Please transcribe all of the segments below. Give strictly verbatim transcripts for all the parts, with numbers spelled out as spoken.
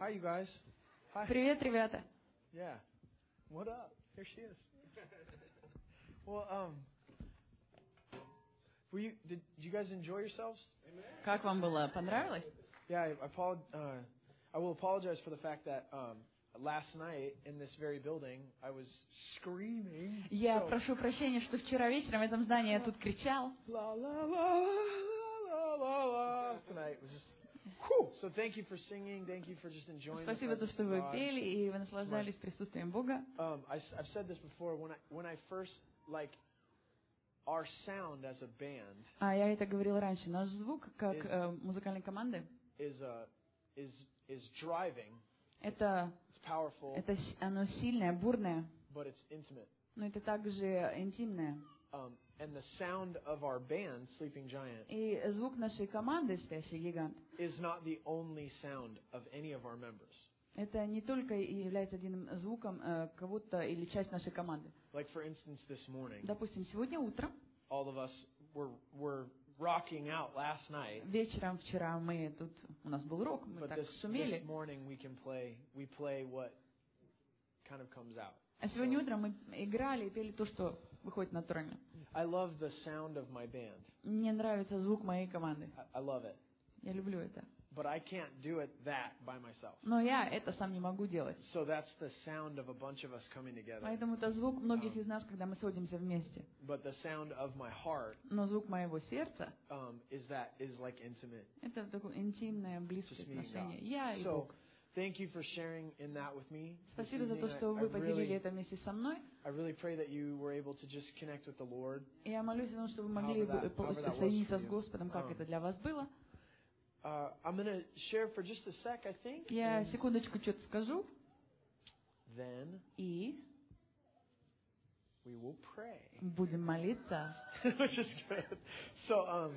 Hi, you guys. Hi. Привет, ребята. Yeah. What up? Here she is. Well, um, were you? Did you guys enjoy yourselves? Как вам было? Понравилось? Yeah, I, I, apolog- uh, I will apologize for the fact that um, last night in this very building I was screaming. Я so, прошу прощения, что вчера вечером в этом здании я тут кричал. La la la la la la. Tonight was just. Whew. So thank you for singing. Thank you for just enjoying the Спасибо за то, presence что of вы God. пели и вы наслаждались присутствием Бога. Um, I, I've said this before. When I when I first like our sound as a band. А я это говорил раньше. Наш звук как is, э, музыкальной команды. Is uh, is is driving. Это it's powerful. Это оно сильное, бурное. But it's intimate. Но это также интимное. Um, and the sound of our band, Sleeping Giant, и звук нашей команды «Спящий гигант» is not the only sound of any of our members. Это не только является одним звуком э, кого-то или часть нашей команды. Like for instance, this morning. Допустим, сегодня утром. All of us were were rocking out last night. Вечером вчера мы тут у нас был рок, мы But так this, шумели. this morning we can play we play what kind of comes out. А сегодня so, утром мы играли и пели то, что выходит натурально. I love the sound of my band. Мне нравится звук моей команды. I, I love it. Я люблю это. But I can't do it that by myself. Но я это сам не могу делать. So that's the sound of a bunch of us coming together. Поэтому это звук многих из нас, когда мы сходимся вместе. But the sound of my heart. Но звук моего сердца. Um, is that is like intimate. Это такое интимное, близкое отношение. Я и Бог. Thank you for sharing in that with me. Спасибо за то, что вы поделили это вместе со мной. I really pray that you were able to just connect with the Lord. Я молюсь о том, что вы могли соединиться с Господом, как это для вас было. Uh, I'm going to share for just a sec, I think. Я секундочку что-то скажу. Then и we will pray. Будем молиться. Which is good. So, um,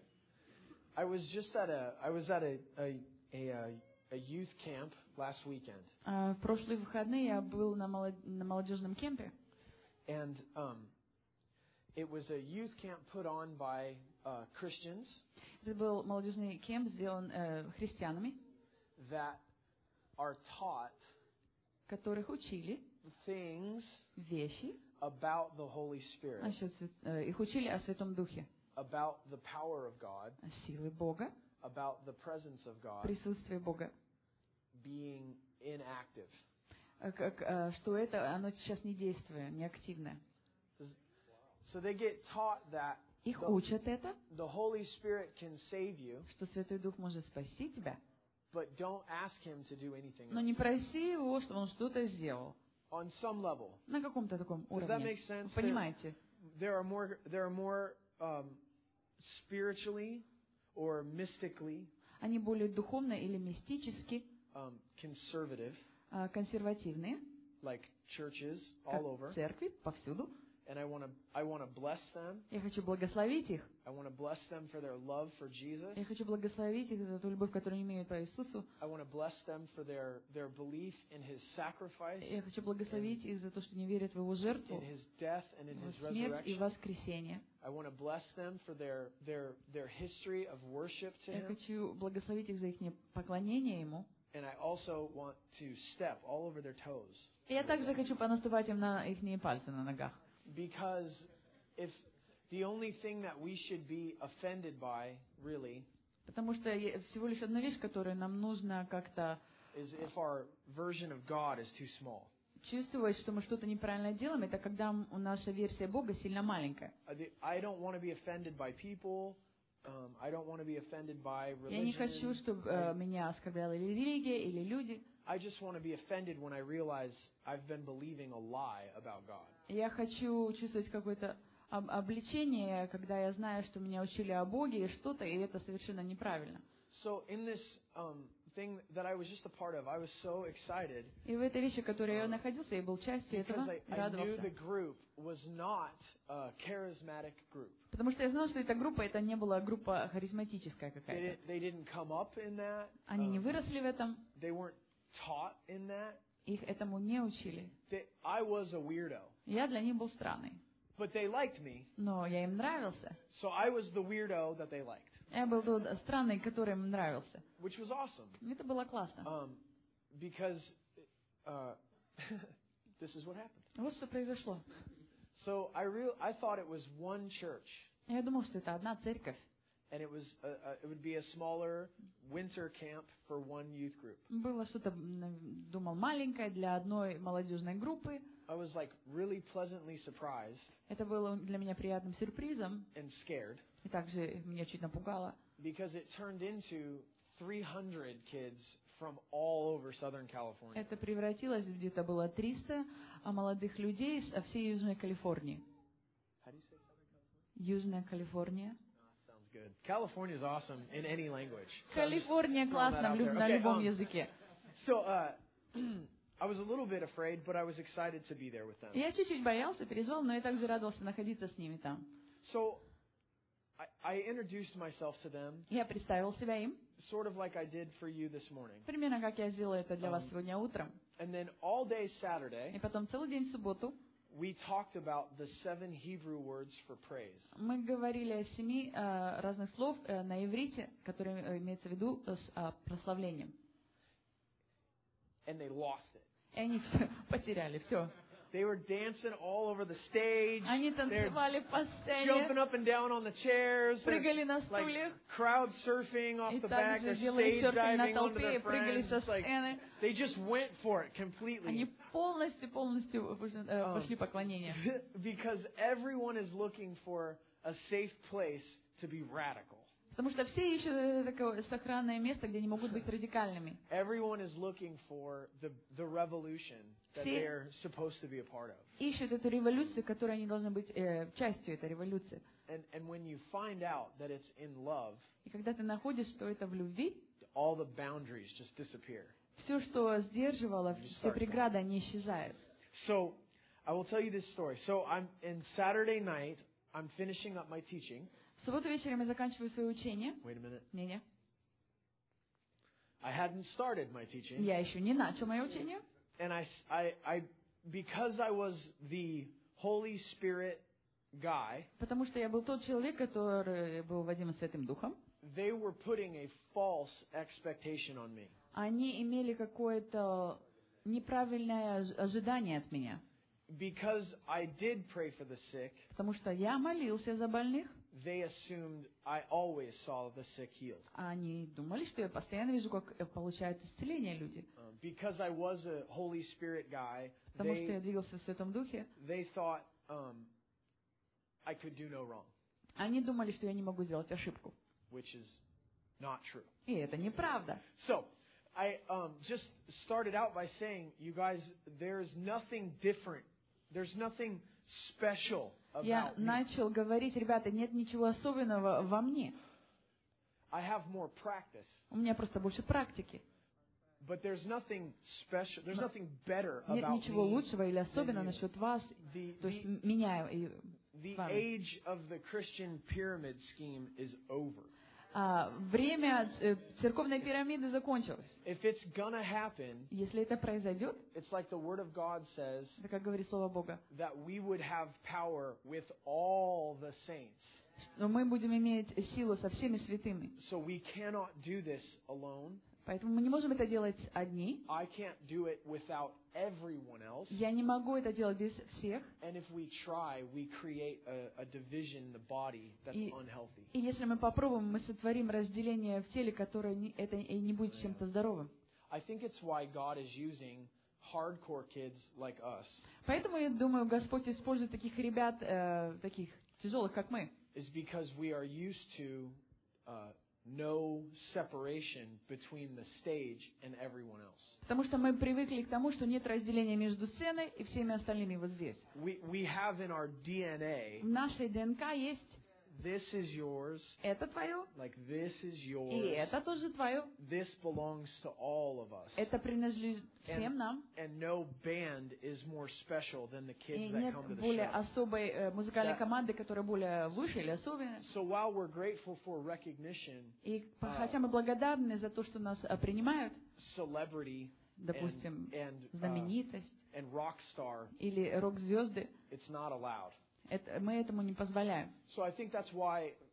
I was just at a, I was at a, a, a, a youth camp last weekend. Uh, в прошлые выходные я был на, молод... на молодежном кемпе. And um, it was a youth camp put on by uh, Christians. Это был молодежный кемп, сделан э, христианами. That are taught. Которых учили. Things. Вещи. About the Holy Spirit. Значит, э, их учили о Святом Духе. About the power of God. О силе Бога. About the presence of God. Присутствие Бога. Being inactive. Как, э, что это, оно сейчас не действие, не активное. So they get taught that их the, учат это, the Holy Spirit can save you, что Святой Дух может спасти тебя, but don't ask him to do anything но else. не проси его, чтобы он что-то сделал. On some level. На каком-то таком уровне. Does that make sense? Понимаете? There are more, there are more um, spiritually or mystically. Они более духовно или мистически um, conservative, консервативные, like churches all over. Церкви повсюду. And I want to, I want to bless them. Я хочу благословить их. I want to bless them for their love for Jesus. Я хочу благословить их за ту любовь, которую они имеют по Иисусу. I want to bless them for their their belief in His sacrifice. Я хочу благословить их за то, что они верят в Его жертву, in His death and in His смерть и воскресение. I want to bless them for their their their history of worship to Him. Я хочу благословить их за их поклонение Ему. And I also want to step all over their toes. И я также хочу понаступать им на их пальцы на ногах. Because if the only thing that we should be offended by, really, потому что всего лишь одна вещь, которую нам нужно как-то is if our version of God is too small. Чувствовать, что мы что-то неправильно делаем, это когда наша версия Бога сильно маленькая. I don't want to be offended by people. Um, I don't want to be offended by religion. Я не хочу, чтобы uh, меня оскорбляла или религия, или люди. I just want to be offended when I realize I've been believing a lie about God. Я хочу чувствовать какое-то об- обличение, когда я знаю, что меня учили о Боге и что-то, и это совершенно неправильно. So in this um, thing that I was just a part of, I was so excited. И в этой вещи, в которой я находился, я был частью этого, I, и радовался. I knew the group was not a charismatic group. Потому что я знал, что эта группа, это не была группа харизматическая какая-то. They, they didn't come up in that. Они не Um, выросли в этом. they weren't taught in that. Их этому не учили. They, I was a weirdo. Я для них был странный. But they liked me. Но я им нравился. So I was the weirdo that they liked. Я был тот странный, который им нравился. Which was awesome. Это было классно. Um, because uh, this is what happened. Вот что произошло. So I real I thought it was one church, Я думал, что это одна церковь. and it was a, a, it would be a smaller winter camp for one youth group. Было что-то, м, думал, маленькое для одной молодежной группы. I was like really pleasantly surprised Это было для меня приятным сюрпризом. and scared И также меня чуть напугало, because it turned into three hundred kids from all over Southern California. это превратилось, где-то было триста молодых людей со всей Южной Калифорнии. How do you say Southern California? Южная Калифорния. Oh, sounds good. California is awesome in any language. So I'm just Калифорния throwing that классно out в люб- there. на Okay, любом um, языке. So uh, I was a little bit afraid, but I was excited to be there with them. Я чуть-чуть боялся, переживал, но я также радовался находиться с ними там. So I, I introduced myself to them, Я представил себя им, sort of like I did for you this morning. примерно как я сделала это для вас Um, сегодня утром. And then all day И Saturday, потом целый день в субботу we talked about the seven Hebrew words for praise. мы говорили о семи э, разных слов э, на иврите, которые э, имеются в виду э, с э, прославлением. And they lost it. И они все потеряли, все. They were dancing all over the stage. Они They're танцевали по jumping сцене, up and down on the chairs. They're прыгали на like стульях, crowd surfing off и the back. также They're делали stage серфинг на diving onto толпе, their прыгали со friends. Like сцены. they just went for it Они completely. полностью, полностью пошли, э, Um, пошли поклонение. Because everyone is looking for a safe place to be radical. Потому что все ищут э, такое сохранное место, где они могут быть радикальными. Everyone is looking for the the revolution that Все- they're supposed to be a part of. Ищут эту революцию, которой они должны быть э, частью этой революции. And and when you find out that it's in love, И когда ты находишь, что это в любви, all the boundaries just disappear. все, что сдерживало, все преграды, они исчезают. So, I will tell you this story. So, I'm in Saturday night, I'm finishing up my teaching. В субботу вечером я заканчиваю свое учение. Wait a minute. Не-не. I hadn't started my teaching. Я еще не начал мое учение. And I, I, I, because I was the Holy Spirit guy, Потому что я был тот человек, который был водим Святым Духом. they were putting a false expectation on me. Они имели какое-то неправильное ож- ожидание от меня. Because I did pray for the sick, Потому что я молился за больных, they assumed I always saw the sick healed. а они думали, что я постоянно вижу, как э, получают исцеление люди. Um, because I was a Holy Spirit guy, Потому что я they, двигался в Святом Духе. they thought um, I could do no wrong, Они думали, что я не могу сделать ошибку. which is not true. И это неправда. So, I um, just started out by saying, you guys, there's nothing different. There's nothing special Я about me. начал говорить, ребята, нет ничего особенного во мне. I have more practice, У меня просто больше практики. but there's nothing special. There's Но nothing better Нет about ничего me. лучшего или особенного you. насчет вас, The, то есть the, м- меня и the с вами. age of the Christian pyramid scheme is over. А, время э, церковной пирамиды закончилось. If it's gonna happen, Если это произойдет, it's like the Word of God says, это как говорит Слово Бога, that we would have power with all the saints. но мы будем иметь силу со всеми святыми. So we cannot do this alone. Поэтому мы не можем это делать одни. I can't do it without everyone else. Я не могу это делать без всех. And if we try, we create a, a division in the body that's И- unhealthy. И если мы попробуем, мы сотворим разделение в теле, которое не, это и не будет чем-то здоровым. I think it's why God is using hardcore kids like us, Поэтому, я думаю, Господь использует таких ребят, э, таких тяжелых, как мы. is because we are used to uh, no separation between the stage and everyone else. Потому что мы привыкли к тому, что нет разделения между сценой и всеми остальными вот здесь. We, we have in our D N В A, нашей ДНК есть this is yours, это твое, like this is и yours, это тоже твое. this belongs to all of us. Это принадлежит всем нам. And no band is more special than the И kids that нет come to the более show. особой э, музыкальной Да. команды, которая более выше или особенная. So while we're grateful for recognition, И по- А. хотя мы благодарны за то, что нас э, принимают, celebrity, допустим, and, and, uh, знаменитость and rock star, или рок-звезды, it's not allowed. это, мы этому не позволяем. So I think that's why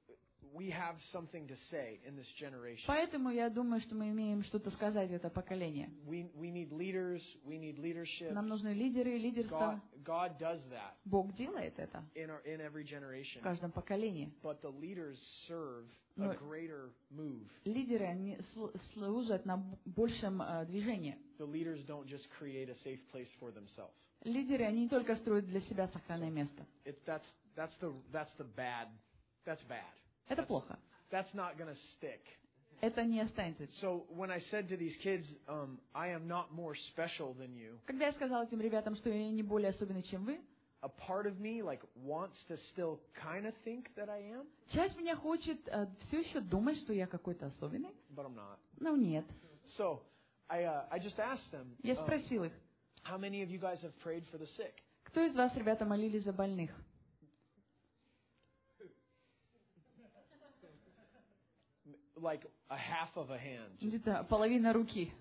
we have something to say in this generation. Поэтому я думаю, что мы имеем что-то сказать в это поколение. We we need leaders. We need leadership. Нам нужны лидеры и God, лидерство. God does that Бог делает это in our in every в generation. каждом поколении. But the leaders serve Но a greater move. лидеры, они слу- служат на б- большем э, движении. The leaders don't just create a safe place for themselves. Лидеры, они не только строят для себя сохранное место. It's that's that's the that's the bad. That's bad. Это плохо. That's not going to stick. Это не останется. So when I said to these kids, um, I am not more special than you, Когда я сказала этим ребятам, что я не более особенный, чем вы, a part of me like wants to still kind of think that I am, часть меня хочет э, все еще думать, что я какой-то особенный. but I'm not. Но нет. So I uh, I just asked them, Я um, спросил их, how many of you guys have prayed for the sick? кто из вас, ребята, молились за больных? Like a half of a hand. Где-то половина руки.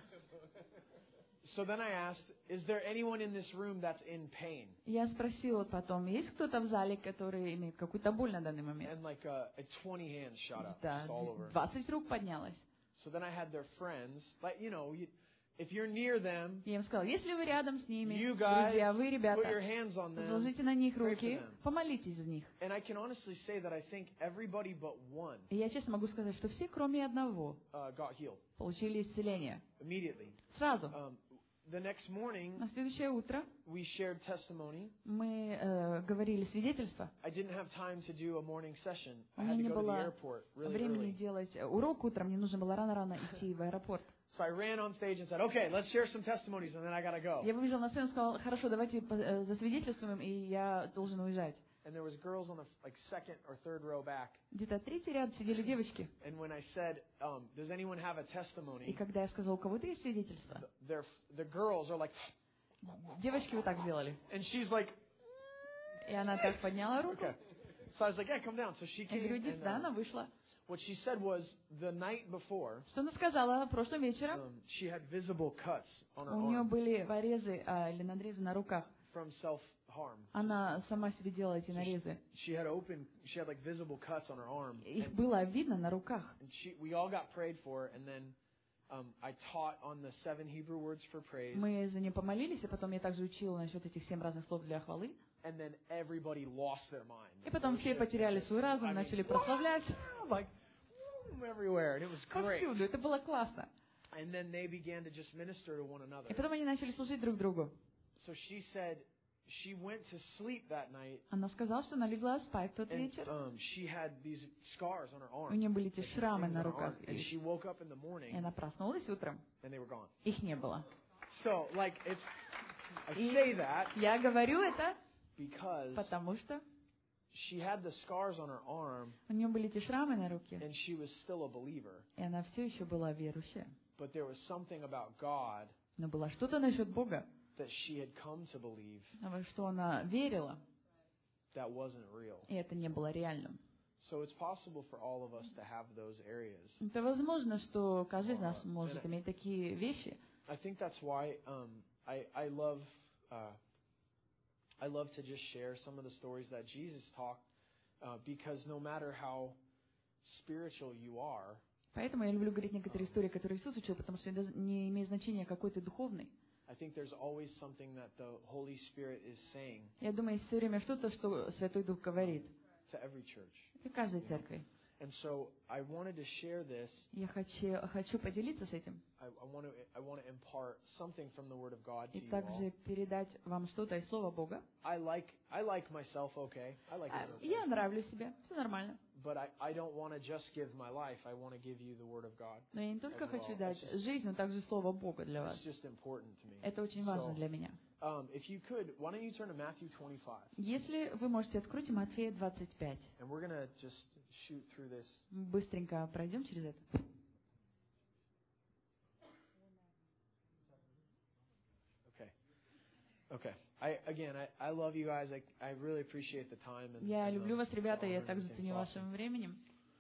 So then I asked, is there anyone in this room that's in pain? Я спросила потом, есть кто-то в зале, который имеет какую-то боль на данный момент? And like uh, a twenty hands shot up, Да, just all over. двадцать рук поднялось. So then I had their friends, like you know, you, if you're near them, Я им сказала, если вы рядом с ними, you guys друзья, вы, put your ребята, hands on them. возложите на них pray for руки, them. помолитесь за них. And I can honestly say that I think everybody but one И я честно могу сказать, что все, кроме одного, uh, got healed получили исцеление. immediately. Сразу. Um, the next morning, На следующее утро we shared testimony. мы э, говорили свидетельство. I didn't have time to do a morning session. У I меня had to не go to the было airport really времени early. делать урок утром, мне нужно было рано-рано идти в аэропорт. So I ran on stage and said, "Okay, let's share some testimonies, and then I gotta go." Я выбежал на сцену и сказал, хорошо, давайте по- э, засвидетельствуем, и я должен уезжать. And there was girls on the like second or third row back. Где-то третий ряд сидели девочки. And when I said, um, "Does anyone have a И testimony?" когда я сказал, у кого-то есть свидетельство, the, their, the girls are like, девочки вот так сделали. and she's like, И она так подняла руку. "Okay." So I was like, "Yeah, come down." So she Я came. говорю, иди And, сюда, um, она вышла. what she said was the night before, Что она сказала прошлым вечером? um, she had visible cuts on her У нее arm были порезы а, или надрезы на руках. from self-harm. Она сама себе делала эти нарезы. She had open, she had like visible cuts on her arm. Их And, было видно на руках. and she, we all got prayed for, and then um, I taught on the seven Hebrew words for praise, Мы за нее помолились, и потом я также учила насчет этих семь разных слов для хвалы. and then everybody lost their mind. И потом все потеряли свой разум, I mean, начали прославлять like everywhere, and it was great. повсюду. Это было классно. And then they began to just minister to one another. И потом они начали служить друг другу. So she said she went to sleep that night, Она сказала, что она легла спать в тот and вечер. um, she had these scars on her У arm. нее были эти like шрамы things на on her руках. arm. And she woke up in the И morning, она проснулась утром. and they were gone. Их не было. So, like, it's, I И say that я говорю это, because потому что she had the scars on her arm, у нее были эти шрамы на руке. and she was still a believer. И она все еще была верующая. But there was something about God Но было что-то насчет Бога, that she had come to believe во что она верила, that wasn't real. и это не было реальным. So it's possible for all of us to have those areas. Это возможно, что каждый из нас может иметь такие вещи. I think that's why um, I I love uh, I love to just share some of the stories that Jesus talked, uh, because no matter how spiritual you are, Поэтому я люблю говорить некоторые истории, которые Иисус учил, потому что это не имеет значения, какой ты духовный. I think there's always something that the Holy Spirit is saying Я думаю, есть все время что-то, что Святой Дух говорит. to every church. И каждой церкви. And so I wanted to share this. Я хочу, хочу поделиться с этим. I, I want to I want to impart something from the Word of God to И you all. также передать вам что-то из Слова Бога. I like I like myself okay. I like А, it okay. Я нравлюсь себе, все нормально. But I, I don't want to just give my life. I want to give you the Word of God. Но я не только as хочу well. дать It's just- жизнь, но также Слово Бога для вас. It's just important to me. Это очень важно So, для меня. um, if you could, why don't you turn to Matthew twenty-five? Если вы можете открыть Матфея двадцать пять. And we're going to just shoot through this. Быстренько пройдем через это. Okay. Okay. I again, I, I love you guys. I, I really appreciate the time. And, Я and the- люблю вас, ребята, the я honor также and it's ценю awesome. вашим временем.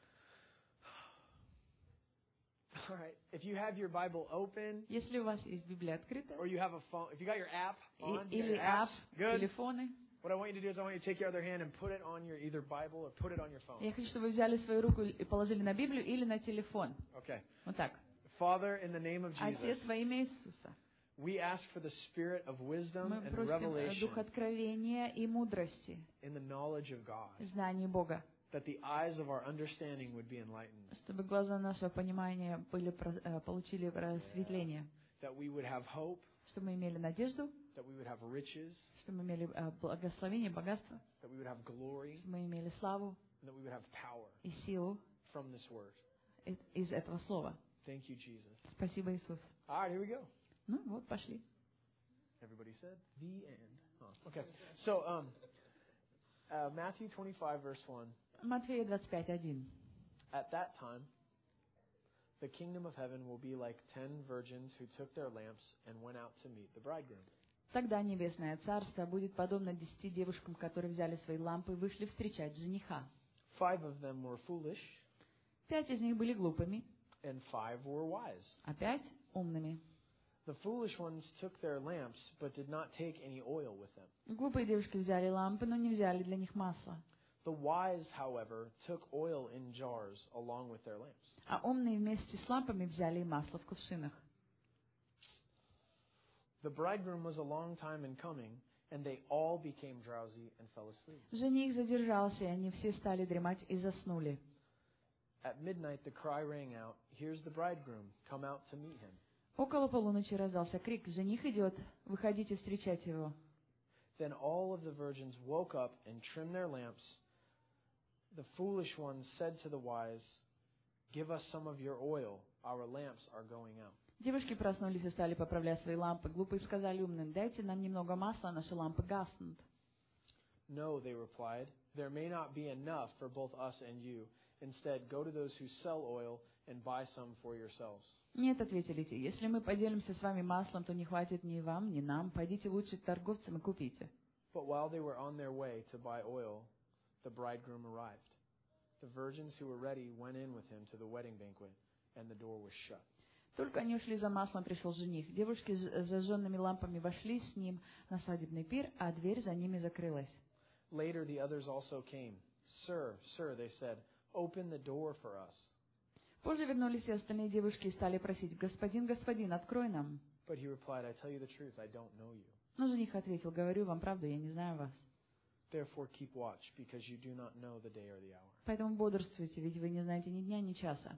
All right. If you have your Bible open, Если у вас есть Библия открыта, or you have a phone, if you got your app и- on, you got или your apps, app, good. телефоны, What I want you to do is I want you to take your other hand and put it on your either Bible or put it on your phone. Я хочу, чтобы вы взяли свою руку и положили на Библию или на телефон. Okay. Вот так. Father, in the name of Jesus, Отец, во имя Иисуса, we ask for the spirit of wisdom мы and просим revelation дух откровения и мудрости, in the knowledge of God, знаний Бога, that the eyes of our understanding would be enlightened, чтобы глаза нашего понимания были, получили просветление, that we would have hope, чтобы мы имели надежду, that we would have riches, чтобы мы имели благословение, богатство, that we would have glory, чтобы мы имели славу and that we would have power и силу from this word. из этого слова. Thank you, Jesus. Спасибо, Иисус. All right, here we go. Ну вот, пошли. Everybody said the end. Oh, okay. So, um, uh, Matthew twenty-five, verse one. Матфея двадцать пять, один. At that time, the kingdom of heaven will be like ten virgins who took their lamps and went out to meet the bridegroom. Тогда небесное царство будет подобно десяти девушкам, которые взяли свои лампы и вышли встречать жениха. Five of them were foolish, Пять из них были глупыми, and five were wise. а пять умными. The foolish ones took their lamps, but did not take any oil with them. Глупые девушки взяли лампы, но не взяли для них масла. The wise, however, took oil in jars along with their lamps. А умные вместе с лампами взяли и масло в кувшинах. The bridegroom was a long time in coming, and they all became drowsy and fell asleep. Жених задержался, и они все стали дремать и заснули. At midnight the cry rang out, "Here's the bridegroom, come out to meet him." Около полуночи раздался крик: «Жених идет, выходите встречать его». Then all of the virgins woke up and trimmed their lamps. The foolish ones said to the wise, "Give us some of your oil, our lamps are going out." Девушки проснулись и стали поправлять свои лампы. Глупые сказали умным: «Дайте нам немного масла, наши лампы гаснут». No, they replied, "There may not be enough for both us and you. Instead, go to those who sell oil and buy some for yourselves." Нет, ответили те, если мы поделимся с вами маслом, то не хватит ни вам, ни нам. Пойдите лучше к торговцам и купите. But while they were on their way to buy oil, the bridegroom arrived. The virgins who were ready went in with him to the wedding banquet, and the door was shut. Только они ушли за маслом, пришел жених. Девушки с зажженными лампами вошли с ним на свадебный пир, а дверь за ними закрылась. Later the others also came. "Sir, sir," they said, "open the door for us." Позже вернулись и остальные девушки и стали просить: «Господин, господин, открой нам». But he replied, "I tell you the truth, I don't know you. Но жених ответил: «Говорю вам правду, я не знаю вас. Therefore keep watch, because you do not know the day or the hour." Поэтому бодрствуйте, ведь вы не знаете ни дня, ни часа».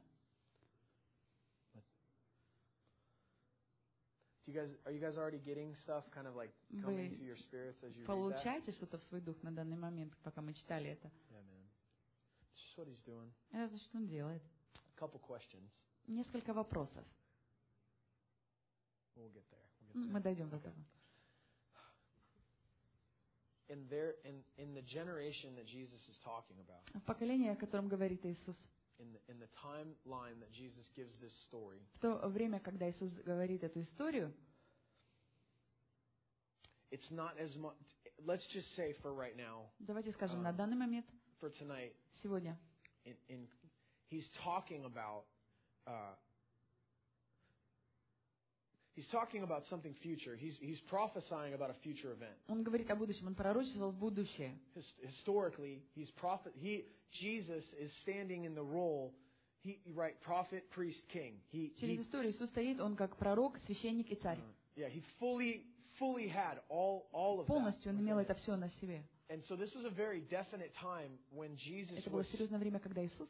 Do you guys, are you guys already getting stuff kind of like coming to your spirits as you read that? Получаете что-то в свой дух на данный момент, пока мы читали это? Yeah, man. It's just what he's doing. Это что он делает? A couple questions. Несколько вопросов. We'll get there. We'll get there. Мы дойдем до Okay. этого. In their in in the generation that Jesus is talking about, В поколении, о котором говорит Иисус, in the, in the timeline that Jesus gives this story, в то время, когда Иисус говорит эту историю, it's not as much. Let's just say for right now, давайте скажем, Um, на данный момент, for tonight, сегодня, in, in he's talking about uh, he's talking about something future. He's he's prophesying about a future event. он говорит о будущем, он пророчествовал в будущее. His, historically, he's prophet. He Jesus is standing in the role. He right prophet, priest, king. He, Через he историю Иисус стоит, он как пророк, священник и царь. yeah he fully fully had all all of that. Полностью он имел within это him. все на себе. And so this was a very definite time when Jesus Это было was серьезное время, когда Иисус,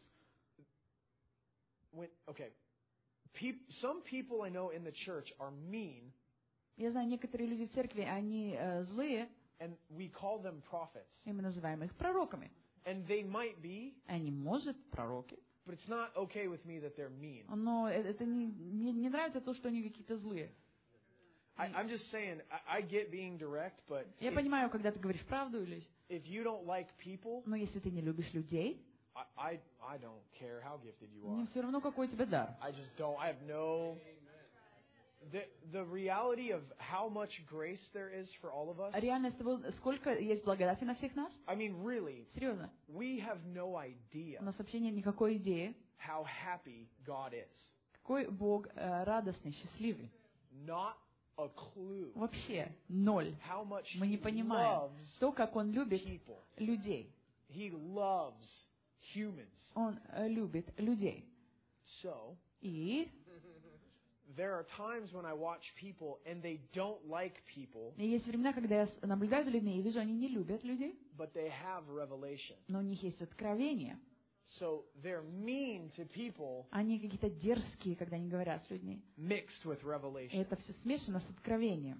when okay. Peop, some people I know in the church are mean, я знаю, некоторые люди в церкви, они э, злые, and we call them prophets. и мы называем их пророками. And they might be, Они, может, пророки, but it's not okay with me that they're mean. но это это не, мне не нравится то, что они какие-то злые. I, I'm just saying, I, I get being direct, but Я if, понимаю, когда ты говоришь правду, или... if you don't like people, но если ты не любишь людей, I, I I don't care how gifted you мне are. все равно, какой у тебя дар. I just don't. I have no. The the reality of how much grace there is for all of us. Реальность того, сколько есть благодати на всех нас, I mean, really, серьезно. we have no У idea нас вообще нет никакой идеи, how happy God is. какой Бог э, радостный, счастливый. Not a clue Вообще ноль. how much Мы не he понимаем loves то, как он любит people. людей. He loves humans. Он э, любит людей. So, И there are times when I watch people and they don't like people, есть времена, когда я с- наблюдаю за людьми и вижу, они не любят людей, but they have revelation. но у них есть откровение. So they're mean to people Они какие-то дерзкие, когда они говорят с людьми. mixed with И revelation. это все смешано с откровением.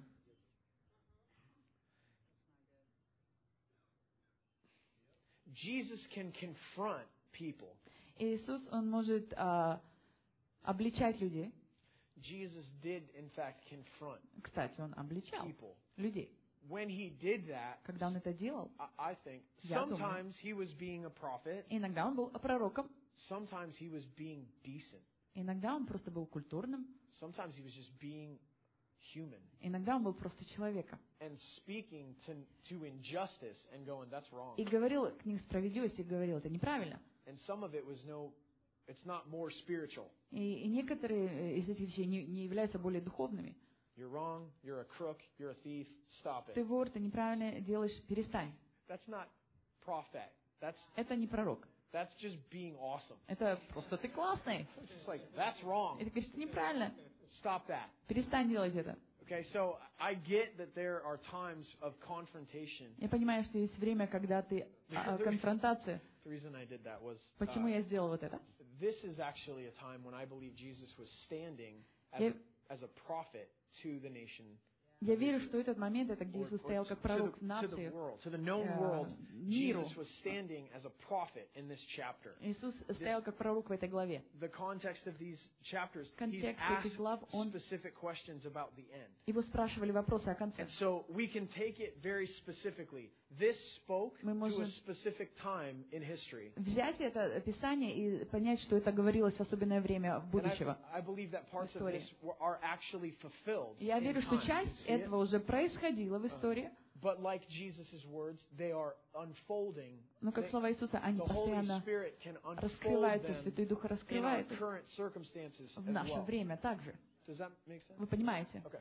Jesus can confront people. Иисус, Он может а, обличать людей. Jesus did, in fact, confront Кстати, Он обличал people. людей. When he did that, Когда Он это делал, I I think Я думаю. sometimes he was being a prophet, иногда Он был пророком, sometimes he was being decent, иногда Он просто был культурным, sometimes he was just being human иногда Он был просто человеком. and speaking to, to injustice and going, that's wrong. И говорил к ним справедливости, и говорил, это неправильно. And some of it was no, it's not more spiritual. И, и некоторые из этих вещей не, не являются более духовными. You're wrong, you're a crook, you're a thief, stop Ты it. вор, ты неправильно делаешь, перестань. That's not prophet. That's, Это не пророк. that's just being awesome. Это просто ты классный. It's just like, that's wrong, И ты говоришь, это неправильно. stop that. Перестань делать это. Okay, so I get that there are times of confrontation. Я понимаю, что есть время, когда ты а, а, конфронтация. The reason I did that was Почему uh, я сделал вот это? this is actually a time when I believe Jesus was standing as, Я- a, as a prophet to the nation. Я верю, что этот момент, это где Or- Иисус or стоял to, как the, пророк в to the нации, world, to the known э, world. миру. Jesus was standing as a prophet in this chapter. Иисус стоял как пророк в этой главе. The context of these chapters, he's Контекст asked этих глав, он- specific questions about the end. Его спрашивали вопросы о конце. And so we can take it very specifically. This spoke Мы to a можем- specific time in history. Взять это Писание и понять, что это говорилось в особенное время And I, будущего. I believe that parts of истории. this were, are actually fulfilled. Я in верю, что time. часть You see it? этого уже происходила в истории, But like Jesus' words, they are unfolding. но как They- слова Иисуса, они the Holy постоянно Spirit can unfold раскрываются, them Святой Дух in our раскрывает их current circumstances в as наше well. время также. Does that make sense? Вы понимаете? Okay.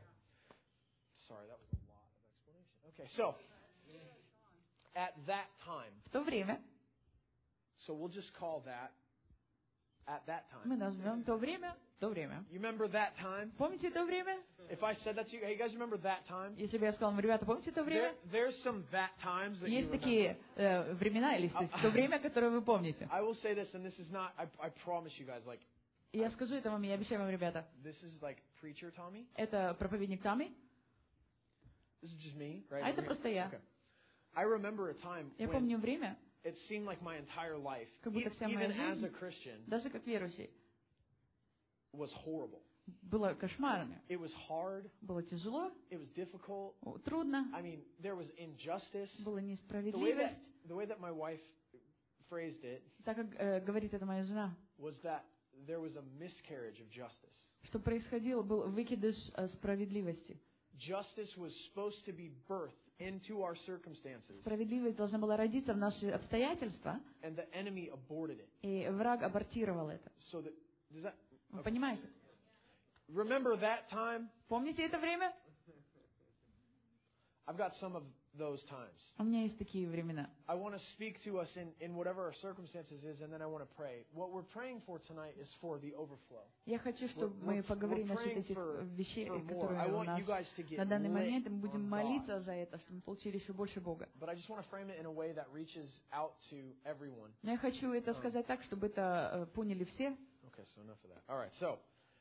Sorry, that was a lot of explanation. Okay, so at that time, В то время, so we'll just call that at that time. мы назовем то время, то время. You remember that time? Помните то время? If I said that to you, hey, you guys remember that time? Если бы я сказала, ребята, помните то There, время? there's some that times that you Есть remember. такие э, времена, или то есть то время, которое вы помните. I will say this, and this is not, I, I promise you guys, like, И я скажу это вам, я обещаю вам, ребята, this is like preacher Tommy. это проповедник Тами, This is just me, right? а это over here. просто я. Okay. I remember a time Я when помню время, it seemed like my entire life, как будто e- вся моя even as жизнь, a Christian, даже как верующий, was horrible. было кошмарами. It was hard. Было тяжело, It was difficult. трудно, I mean, there was injustice. была The way that несправедливость. the way that my wife phrased it Так как э, говорит это моя жена, was that there was a miscarriage of justice. что происходило, был выкидыш э, справедливости. Justice was supposed to be birthed into our circumstances, Справедливость должна была родиться в наши обстоятельства, and the enemy aborted it. и враг абортировал это. So that does that Вы okay. понимаете? Remember that time? Помните это время? I've got some of those times. У меня есть такие времена. I want to speak to us in, in whatever our circumstances is, and then I want to pray. What we're praying for tonight is for the overflow. Я хочу, чтобы We're- мы we're- поговорили we're насчет praying этих for- вещей, for more. I которые у want нас you guys to get на данный lit момент, и мы будем on молиться за это, чтобы мы получили еще больше Бога. But I just want to frame it in a way that reaches out to everyone. Но я хочу это сказать так, чтобы это э, поняли все. Okay, so enough of that. All right, so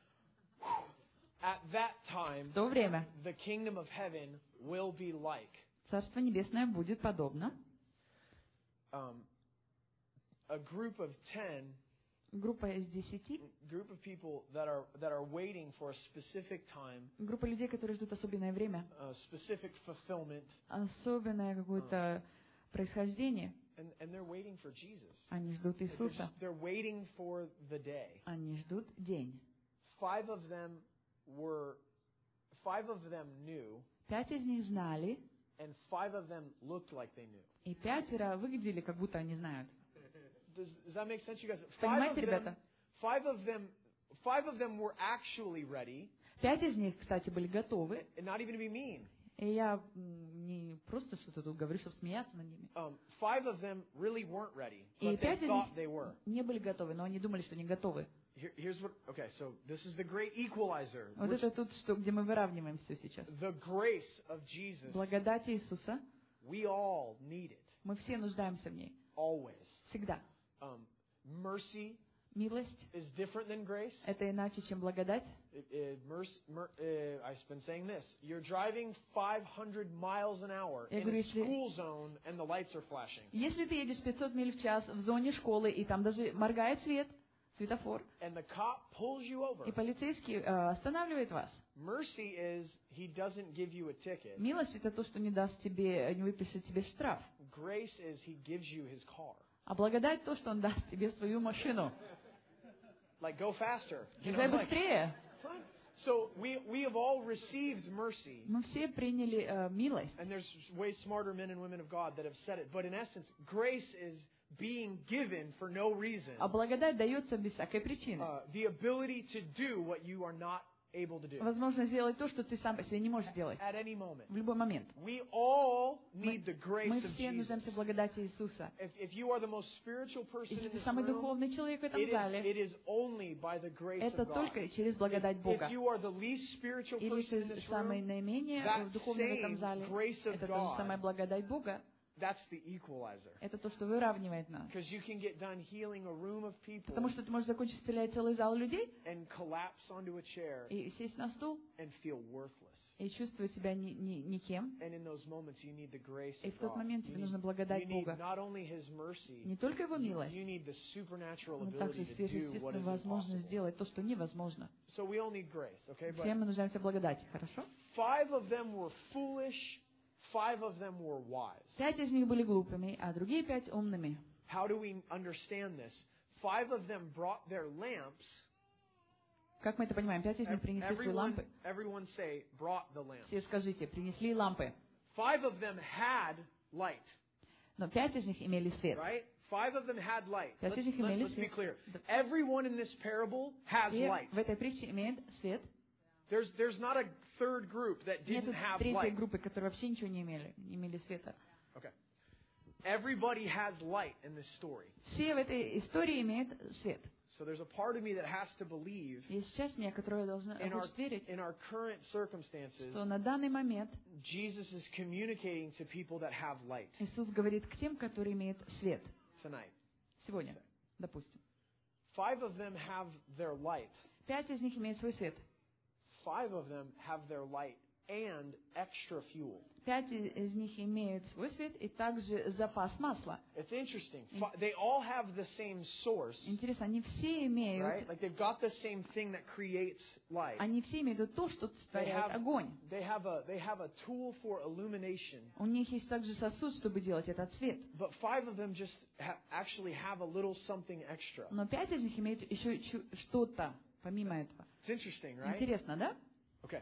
at that time, В то время the kingdom of heaven will be like Царство Небесное будет подобно um, a group of ten, группа из десяти, group of people that are that are waiting for a specific time, группа людей, которые ждут особенное время, a specific fulfillment, особенное какое-то происхождение. and, and they're waiting for Jesus. Они ждут They're, Иисуса. just- they're waiting for the day. Они ждут день. Five of them were, five of them knew, Пять из них знали, and five of them looked like they knew. и пятеро выглядели, как будто они знают. Does, does that make sense, you guys? Five of Понимаете, them, ребята? five of them, five of them were actually ready. Пять из них, кстати, были готовы. and not even to be mean. И я м, не просто что-то тут говорю, чтобы смеяться над ними. Um, five of them really weren't ready, И but they пять из thought них they were. не были готовы, но они думали, что не готовы. Here, here's what. Okay, so this is the great equalizer. Вот which это тут, что, где мы выравниваем все сейчас. the grace of Jesus. Благодать Иисуса, We all need it мы все нуждаемся в ней. always. Всегда. Um, mercy Милость is different than grace. — это иначе, чем благодать. It, it, mercy, mer, uh, I've been saying this. You're driving five hundred miles an hour Я in говорю, a если- school zone and the lights are flashing. Если ты едешь пятьсот миль в час в зоне школы, и там даже моргает свет, светофор, And the cop pulls you over. и полицейский э, останавливает вас. Mercy is he doesn't give you a ticket. Милость — это то, что не даст тебе, не выпишет тебе штраф. Grace is he gives you his car. А благодать — то, что Он даст тебе свою машину. Like, go faster. You Езжай know, like, быстрее. fine. So we we have all received mercy. Мы все приняли э, милость. And there's way smarter men and women of God that have said it. But in essence, grace is being given for no reason. А благодать дается без всякой причины. Uh, the ability to do what you are not able to do Возможно сделать то, что ты сам по себе не можешь сделать at any moment. в любой момент. We all Мы, need the grace мы of все нуждаемся в Jesus. благодати Иисуса. If, if you are the most spiritual person Если in ты this самый room, духовный человек в этом it is, зале, it is only by the grace это of God. только через благодать If, Бога. if you are the least spiritual Или person in ты this самый room, наименее that духовный в этом same зале, grace of это та же самая God, благодать Бога. that's the equalizer. Это то, что выравнивает нас. Because you can get done healing a room of people Потому что ты можешь закончить исцелять целый зал людей and collapse onto a chair и сесть на стул and feel worthless. и чувствовать себя ни, ни, никем. And in those moments, you need the grace И of в тот God. момент You тебе need, нужна you благодать need Бога. not only His mercy, Не только Его you, милость, you need the supernatural но также ability to do what сверхъестественную is возможность impossible. сделать то, что невозможно. So we all need grace, okay? Все But мы нуждаемся в благодати, хорошо? five of them were foolish, five of them were wise. Пять из них были глупыми, а другие пять умными. How do we understand this? Five of them brought their lamps. Как мы это понимаем? Пять из них принесли свои Everyone, лампы. everyone say, brought the lamps. Все скажите, принесли лампы. Five of them had light, Но пять из них имели свет. right? Five of them had light. Пять Let's, из них let, имели let's be свет. clear. Да. Everyone in this parable has Все light. в этой притче имеют свет. There's, there's not a third group that Нет didn't have третьей light. группы, которые вообще ничего не имели, не имели света. Okay. Everybody has light in this story. Все в этой истории имеют свет. So there's a part of me that has to believe Есть часть меня, которая должна in our, хочет верить, in our current circumstances, что на данный момент Jesus is communicating to people that have light Иисус говорит к тем, которые имеют свет. tonight. Сегодня, допустим. Five of them have their light. Пять из них имеют свой свет. Five of them have their light and extra fuel. Пять из них имеют свой свет и также запас масла. It's interesting. Fi- They all have the same source, Интересно, они все имеют, right? Like they've got the same thing that creates light. они все имеют то, что They творяет have, огонь. they have a they have a tool for illumination. У них есть также сосуд, чтобы делать этот свет. But five of them just ha- actually have a little something extra. Но пять из них имеют еще чу- что-то помимо этого. It's interesting, right? Интересно, да? Okay.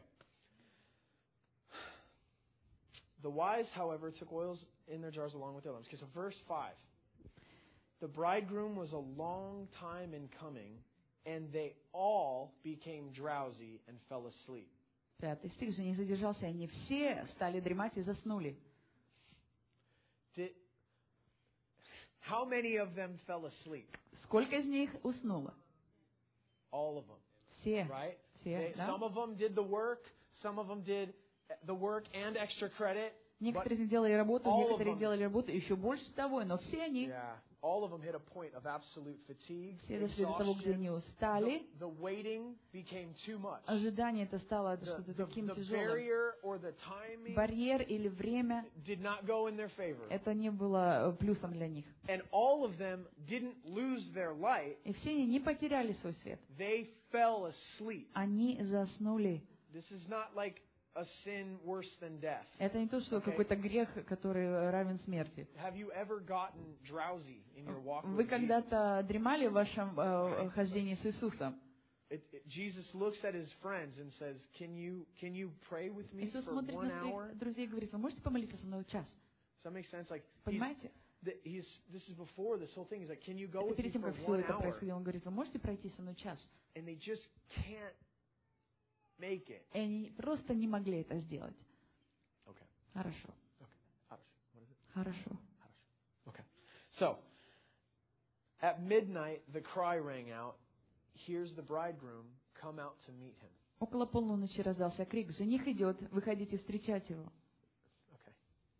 The wise, however, took oils in their jars along with their lamps. Okay, so verse five. The bridegroom was a long time in coming, and they all became drowsy and fell asleep. Пятый стих же не задержался, и они все стали дремать и заснули. Did, how many of them fell asleep? Сколько из них уснуло? All of them, Все. right? Все, They, да? some of them did the work, some of them did the work and extra credit. But Некоторые сделали работу, all of некоторые them- делали работу еще больше того, но все они, yeah, all of them hit a point of absolute fatigue, все дошли до того, где они exhaustion. устали. The, the waiting became too much. Ожидание это стало The, что-то the, таким the тяжелым. barrier or the timing Барьер или время, did not go in their favor. это не было э, плюсом для них. And all of them didn't lose their light. И все они не потеряли свой свет. They fell asleep. Они заснули. This is not like a sin worse than death. Это не то, что Okay. какой-то грех, который равен смерти. Have you ever gotten drowsy in your walk Вы with Jesus? когда-то дремали в вашем э, хождении с Иисусом? It, it, Jesus looks at his friends and says, "Can you can you pray with me Иисус for смотрит one на hour?" своих друзей и говорит: вы можете помолиться со мной час? Does that make sense? Like he's, Понимаете? that he's this is before this whole thing. He's like, "Can you go Это with me перед тем, for как все one это hour?" происходило, он говорит: вы можете пройти со мной час? And they just can't. make it. И они просто не могли это сделать. Okay. Хорошо. Okay. Хорошо. What is it? Хорошо. Хорошо. Okay. So, at midnight, the cry rang out, "Here's the bridegroom, come out to meet him." Около полуночи раздался крик: «Жених идет, выходите встречать его». Okay.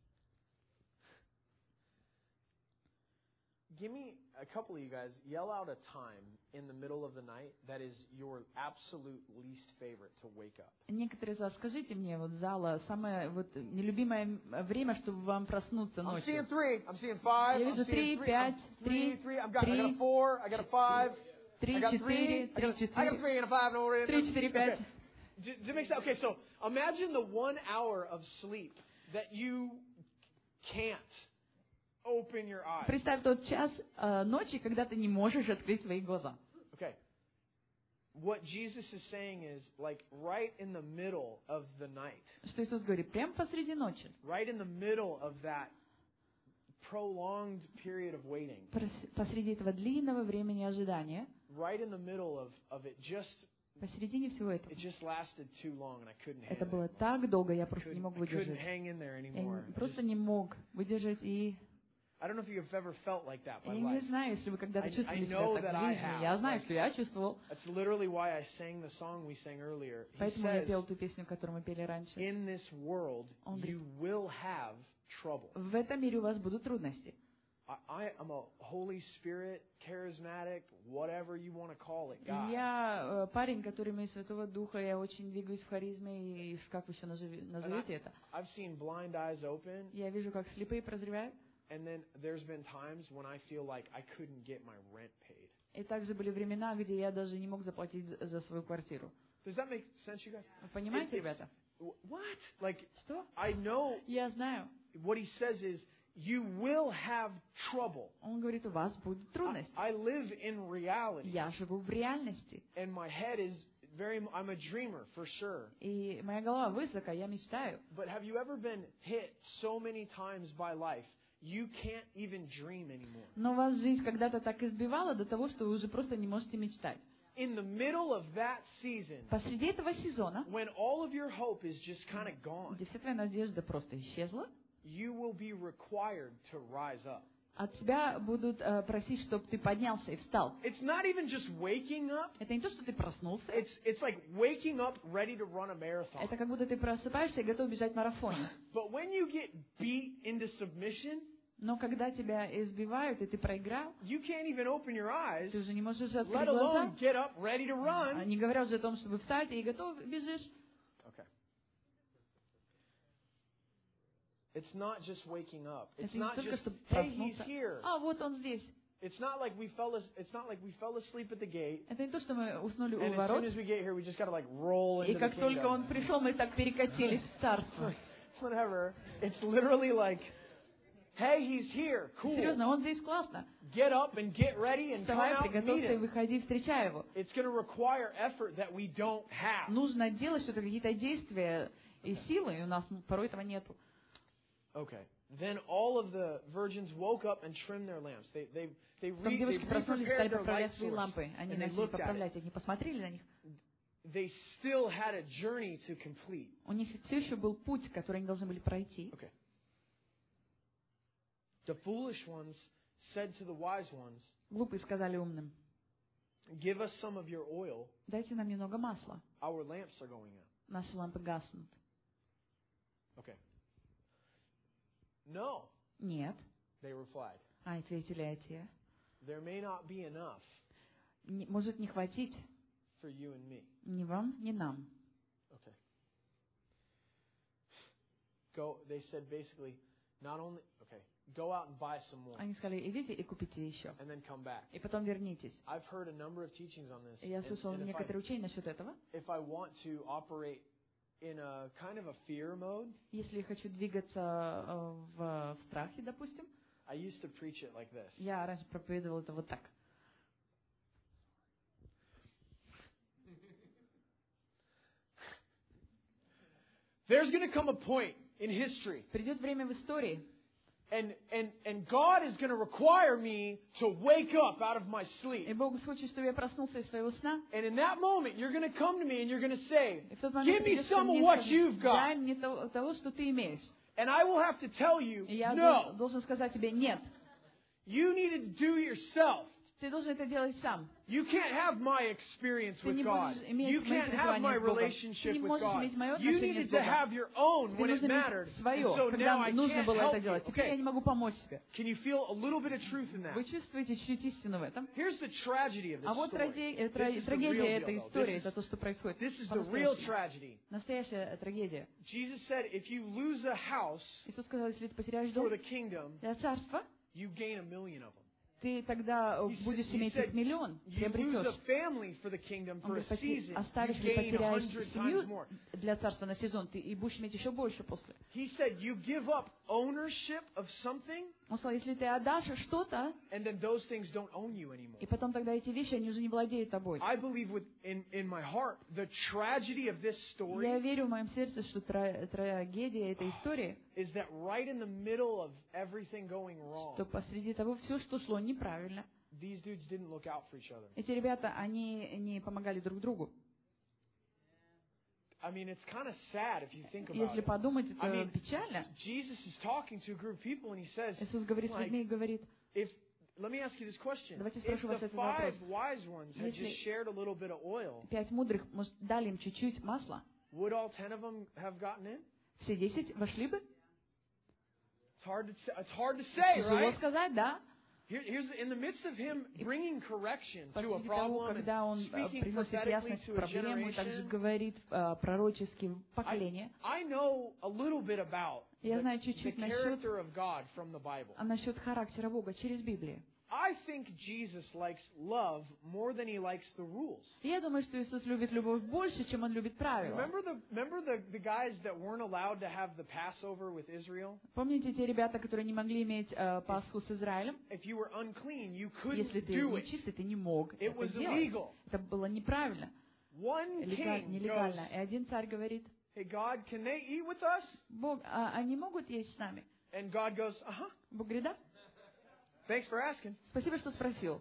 Give me a couple of you guys, yell out a time in the middle of the night that is your absolute least favorite to wake up. Некоторые из вас, скажите мне, вот зала, самое вот нелюбимое время, чтобы вам проснуться I'm ночью. seeing three. I'm seeing five. Я I'm вижу seeing три, three. пять, I'm- три, three, three. I've got, I got три, a four. I got a five. I три, got четыре, three. I три, got, I got a четыре, three and a five and over. три, четыре, пять. Okay. Does it make sense? Okay, so imagine the one hour of sleep that you can't open your eyes. Представь тот час э, ночи, когда ты не можешь открыть свои глаза. Okay. What Jesus is saying is, like, right in the middle of the night, Что Иисус говорит, прямо посреди ночи, right in the middle of that prolonged period of waiting, прос- посреди этого длинного времени ожидания, right in the middle of, of it just, посередине всего этого, it just lasted too long and I couldn't это handle было it. так долго, я I просто не couldn't, мог I couldn't выдержать. hang in there Я anymore. не- I просто just- не мог выдержать, и I don't know if you've ever felt like that by я не life. знаю, если вы когда-то I- чувствовали I себя know так that в I жизни. have. Я знаю, Like- что я чувствовал, That's literally why I sang the song we sang earlier. He поэтому я says, пел ту песню, которую мы пели раньше. in this world, Он говорит, you will have trouble. в этом мире у вас будут трудности. I, I am a Holy Spirit, charismatic, whatever you want to call it, guy. Я э, парень, который имеет Святого Духа, я очень двигаюсь в харизме, и как вы еще назови- назовете это? I've seen blind eyes open, Я вижу, как слепые прозревают. and then there's been times when I feel like I couldn't get my rent paid. И также были времена, где я даже не мог заплатить за- за свою квартиру. Does that make sense, you guys? Вы понимаете, It- it's- ребята? What? Like, Что? I know Я знаю. what he says is, you will have trouble. Он говорит, у вас будут I, трудности. I live in reality, Я живу в реальности. and my head is very, I'm a dreamer, for sure. И моя голова высока, я мечтаю. But have you ever been hit so many times by life, you can't even dream anymore? Но вас жизнь когда-то так избивала до того, что вы уже просто не можете мечтать. In the middle of that season, Посреди этого сезона, when all of your hope is just kind of gone, где вся твоя надежда просто исчезла, you will be required to rise up. от тебя будут э, просить, чтобы ты поднялся и встал. It's not even just waking up. Это не то, что ты проснулся, It's, it's like waking up ready to run a marathon. это как будто ты просыпаешься и готов бежать в марафоне. But when you get beat into submission, Но когда тебя избивают, и ты проиграл, you can't even open your eyes, ты уже не можешь let открыть alone глаза, get up ready to run. а не говоря уже о том, чтобы встать и готов бежишь. Okay. It's not just waking up. It's Это не not только, just, чтобы hey, he's проснуться. here. А, вот он здесь. It's not like we fell. as- It's not like we fell asleep at the gate, Это не то, что мы уснули у and as soon ворот, as we get here, we just gotta like roll и into the как только он kingdom. пришел, мы так перекатились в царство. Whatever. It's literally like, hey, he's here. Cool. Серьезно, он здесь классно. Get up and get ready and come Вставай, out and meet приготовься и him. выходи, встречай его. It's going to require effort that we don't have. Нужно делать что-то, какие-то действия и силы, и у нас порой этого нету. Okay. Then all of the virgins woke up and trimmed their lamps. They they they, Потом re, they девочки проснулись, стали prepared their light поправлять свои source, лампы. Они and they начали looked at it. поправлять, они посмотрели на них. They still had a journey to complete. У них все еще был путь, который они должны были пройти. Okay. The foolish ones said to the wise ones, Глупые сказали умным, "Give us some of your oil. дайте нам немного масла. Our lamps are going out." Наши лампы гаснут. Okay. No, Нет, they replied. а ответили эти. There may not be enough Не- Может не хватить for you and me. ни вам, ни нам. Okay. Go. They said basically, not only okay, go out and buy some more, Они сказали, идите и купите еще. and then come back. И потом вернитесь. I've heard a number of teachings on this. И я and- слышал and if, I, некоторые учения насчет этого. if I want to operate in a kind of a fear mode, Если я хочу двигаться э, в, в страхе, допустим, I used to preach it like this. я раньше проповедовал это вот так. There's going to come a point in history, Придет время в истории, And, and, and God is going to require me to wake up out of my sleep. И Бог хочет, чтобы я проснулся из своего сна. And in that moment, you're going to come to me and you're going to say, И в тот момент give ты me придешь ко some of мне и what скажешь, you've дай got. мне того, того, что ты имеешь. And I will have to tell you, И я no, должен сказать тебе, нет, you need to do it yourself. ты должен это делать сам. You can't have my experience Ты with не God. будешь иметь You мои can't have my переживания с Богом. Ты relationship не with можешь God. иметь мое You отношение needed с to Богом. have your own Ты when it нужно mattered. иметь свое, And so now когда I нужно can't было это help you. делать. Теперь я Okay. не могу помочь тебе. Can you feel a little bit of truth in that? Вы чувствуете чуть-чуть истину в этом? Here's the tragedy of this А вот story. тради- э, This тра- is the трагедия real этой deal, though. истории, This это is- то, что происходит. This is the real По-настоящему. tragedy. Настоящая трагедия. Jesus said, if you lose a house Иисус сказал, если ты потеряешь for дом the kingdom, для царства, you gain a million of them. ты тогда He said- будешь he иметь said, их миллион, You lose a приобретешь. family for the kingdom Он for a говорит, поте- season, you оставишь ли, gain a потеряешь hundred times семью more. для царства на сезон, ты и будешь иметь еще больше после. He said, you give up ownership of something, Он сказал, если ты отдашь что-то, and then those things don't own you anymore. и потом тогда эти вещи, они уже не владеют тобой. I believe with, in, in my heart, the tragedy of this Я story верю в моем сердце, что тра- трагедия этой истории, is that right in the middle of everything going wrong, что посреди того все, что шло неправильно, these dudes didn't look out for each other. эти ребята, они не помогали друг другу. I mean, it's kind of sad if you think about Если it. подумать, I это mean, печально. Jesus is talking to a group of people and he says, Иисус говорит с like, людьми и говорит, if, let me ask you this question. Давайте If спрошу вас the этот five вопрос. wise ones had Если- just shared a little bit of oil, пять мудрых, может, дали им чуть-чуть масла, would all ten of them have gotten in? все десять вошли бы? It's hard to, it's hard to say, Тяжело right? сказать, да? Here, here's in the midst of him bringing correction to a Посреди того, problem and когда он э, speaking приносит prophetically ясность to в a проблему и также generation. говорит э, пророчески в I, поколение. I know a little bit about Я the, знаю the чуть-чуть насчет, character of God from the Bible. а насчет характера Бога через Библию. I think Jesus likes love more than he likes the rules. Я думаю, что Иисус любит любовь больше, чем Он любит правила. Remember the remember the, the guys that weren't allowed to have the Passover with Israel? Помните те ребята, которые не могли иметь э, Пасху с Израилем? If you were unclean, you couldn't Если ты do it. нечистый, ты не мог It это was сделать. illegal. Это было неправильно, One легаль- king нелегально. goes, И один царь говорит, "Hey God, can they eat with us?" Бог, а они могут есть с нами? And God goes, "Uh-huh. Бог говорит, да? Thanks for asking." Спасибо, что спросил.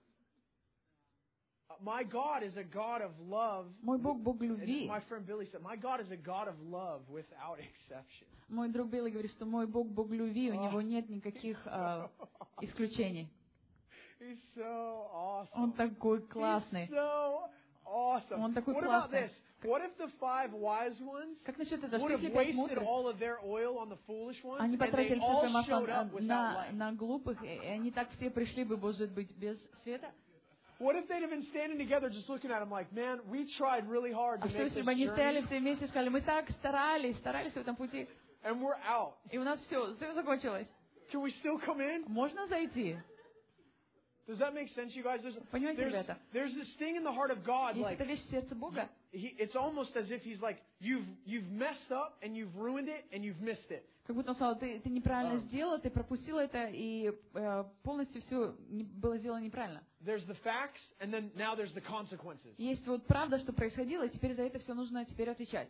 Uh, My God is a God of love. Мой Бог Бог And любви. my friend Billy said, "My God is a God of love without exception." Мой друг Билл говорит, что мой Бог Бог любви, у него нет никаких а, исключений. He's so awesome. Он такой He's классный. so awesome. Он такой What about классный. this? What if the five wise ones Как насчет этого, что would have если пять wasted мудрых, all of their oil on the foolish ones, они and they потратили все all свое масло showed up на, without на, light? на глупых, и они так все пришли бы, может быть, без света? What if they'd have been standing together just looking at him like, man, we tried really hard to А что, make если this бы они стояли journey, все вместе и сказали, мы так старались, старались в этом пути, and we're out. и у нас все, все закончилось. Can we still come in? Можно зайти? Does that make sense, you guys? There's, Понимаете, there's, ребята? there's this thing in the heart of God, Есть like, эта вещь в сердце Бога. he, it's almost as if he's like, you've, you've messed up, and you've ruined it, and you've missed it. Как будто он сказал, ты, ты неправильно А. сделал, ты пропустил это, и э, полностью все не, было сделано неправильно. There's the facts, and then now there's the consequences. Есть вот правда, что происходило, и теперь за это все нужно теперь отвечать.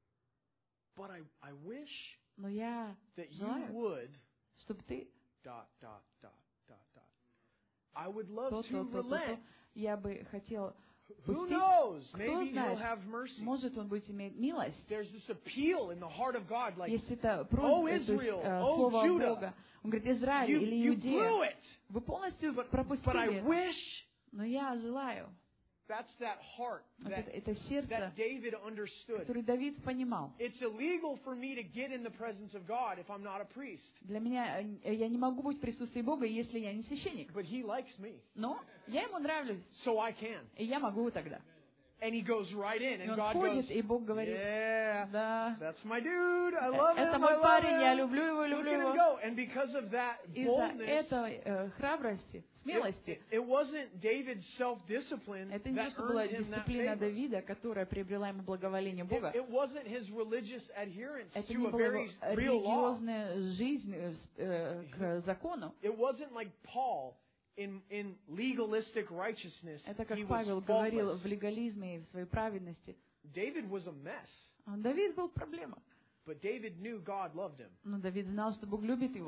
But I, I wish Но я that you желаю, would, чтобы ты dot, dot, dot, dot, dot. I would love то, to то, то, то, relent. то. Я бы хотел Who пустить. knows? Кто Maybe he'll знает, have mercy. может он будет иметь милость. There's this appeal in the heart of God, like, Если это Oh, просьба, то есть, Israel, э, oh, слово Judah, Бога. Он говорит, Израиль you, или you Иудея, blew it. вы полностью But, but I пропустили. wish Но я желаю, that's that heart вот that, это, это сердце, that David understood. которое Давид понимал. It's illegal for me to get in the presence of God if I'm not a priest. Для меня, э, я не могу быть в присутствии Бога, если я не священник. But he likes me, Но я ему нравлюсь, so I can. и я могу тогда. And he goes right in, И and он God входит, goes, и Бог говорит, yeah, да, that's my dude. I э, love это him. I мой love парень, я him. люблю его, Look люблю at him его. go. And because of that Из-за boldness, этой э, храбрости, it, смелости, it wasn't David's self-discipline это не то, that что была earned him that дисциплина favor. Давида, которая приобрела ему благоволение It, Бога. it wasn't his religious adherence Это to не a была very его real law. религиозная жизнь э, э, к закону. It wasn't like Paul in, in legalistic righteousness. Это как He was Павел говорил faultless. в легализме и в своей праведности. David was a mess, А Давид был проблема. but David knew God loved him. Но Давид знал, что Бог любит его.